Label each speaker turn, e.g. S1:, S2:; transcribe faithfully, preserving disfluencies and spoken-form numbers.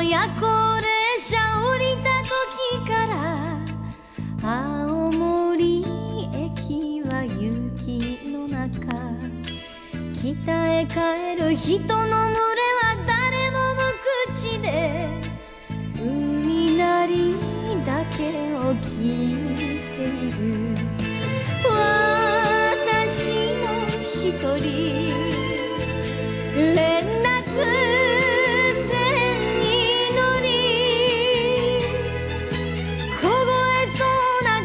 S1: 夜行列車降りた時から青森駅は雪の中、北へ帰る人の群